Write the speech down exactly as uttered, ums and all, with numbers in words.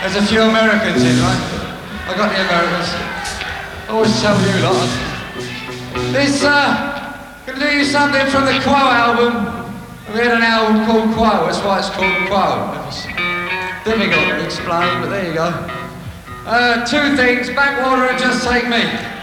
There's a few Americans in, right? I got the Americans. I always tell you lot. This, uh, gonna do you something from the Quo album. We had an album called Quo, that's why it's called Quo. It's difficult to explain, but there you go. Uh, two things, Backwater and Just Take Me.